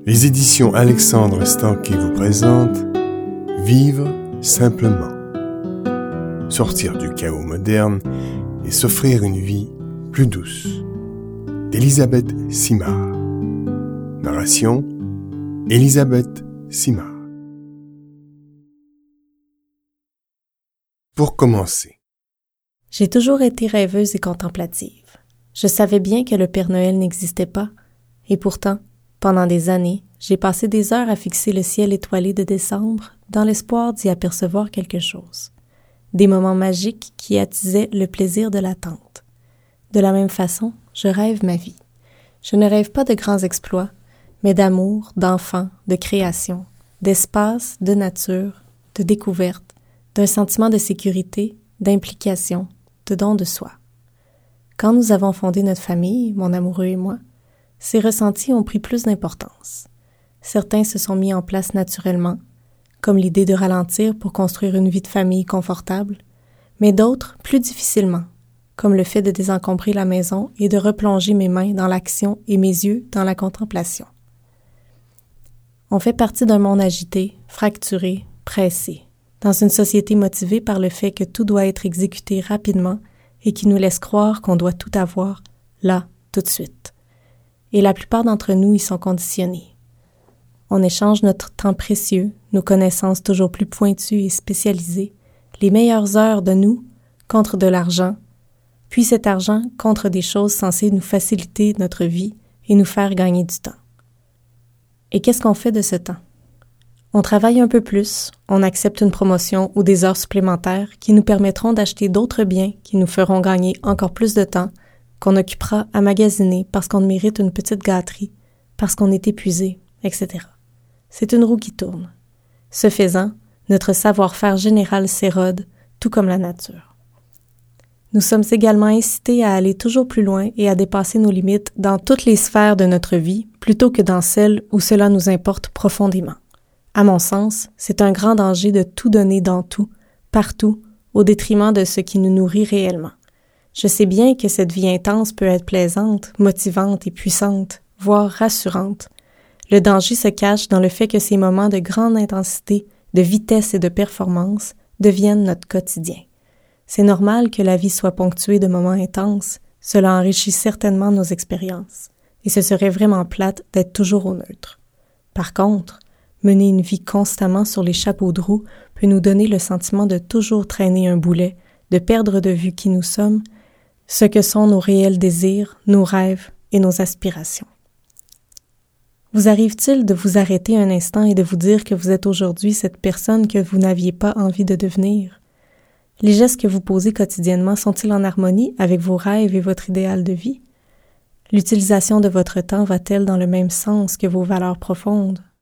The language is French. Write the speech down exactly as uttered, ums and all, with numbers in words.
Les éditions Alexandre Stanquet vous présentent Vivre simplement. Sortir du chaos moderne et s'offrir une vie plus douce. D'Elisabeth Simard. Narration Elisabeth Simard. Pour commencer. J'ai toujours été rêveuse et contemplative. Je savais bien que le Père Noël n'existait pas, et pourtant, pendant des années, j'ai passé des heures à fixer le ciel étoilé de décembre dans l'espoir d'y apercevoir quelque chose. Des moments magiques qui attisaient le plaisir de l'attente. De la même façon, je rêve ma vie. Je ne rêve pas de grands exploits, mais d'amour, d'enfants, de création, d'espace, de nature, de découverte, d'un sentiment de sécurité, d'implication, de don de soi. Quand nous avons fondé notre famille, mon amoureux et moi, ces ressentis ont pris plus d'importance. Certains se sont mis en place naturellement, comme l'idée de ralentir pour construire une vie de famille confortable, mais d'autres plus difficilement, comme le fait de désencombrer la maison et de replonger mes mains dans l'action et mes yeux dans la contemplation. On fait partie d'un monde agité, fracturé, pressé, dans une société motivée par le fait que tout doit être exécuté rapidement et qui nous laisse croire qu'on doit tout avoir, là, tout de suite. Et la plupart d'entre nous y sont conditionnés. On échange notre temps précieux, nos connaissances toujours plus pointues et spécialisées, les meilleures heures de nous contre de l'argent, puis cet argent contre des choses censées nous faciliter notre vie et nous faire gagner du temps. Et qu'est-ce qu'on fait de ce temps? On travaille un peu plus, on accepte une promotion ou des heures supplémentaires qui nous permettront d'acheter d'autres biens qui nous feront gagner encore plus de temps, qu'on occupera à magasiner parce qu'on mérite une petite gâterie, parce qu'on est épuisé, et cetera. C'est une roue qui tourne. Ce faisant, notre savoir-faire général s'érode, tout comme la nature. Nous sommes également incités à aller toujours plus loin et à dépasser nos limites dans toutes les sphères de notre vie, plutôt que dans celles où cela nous importe profondément. À mon sens, c'est un grand danger de tout donner dans tout, partout, au détriment de ce qui nous nourrit réellement. Je sais bien que cette vie intense peut être plaisante, motivante et puissante, voire rassurante. Le danger se cache dans le fait que ces moments de grande intensité, de vitesse et de performance deviennent notre quotidien. C'est normal que la vie soit ponctuée de moments intenses, cela enrichit certainement nos expériences, et ce serait vraiment plate d'être toujours au neutre. Par contre, mener une vie constamment sur les chapeaux de roue peut nous donner le sentiment de toujours traîner un boulet, de perdre de vue qui nous sommes, ce que sont nos réels désirs, nos rêves et nos aspirations. Vous arrive-t-il de vous arrêter un instant et de vous dire que vous êtes aujourd'hui cette personne que vous n'aviez pas envie de devenir? Les gestes que vous posez quotidiennement sont-ils en harmonie avec vos rêves et votre idéal de vie? L'utilisation de votre temps va-t-elle dans le même sens que vos valeurs profondes,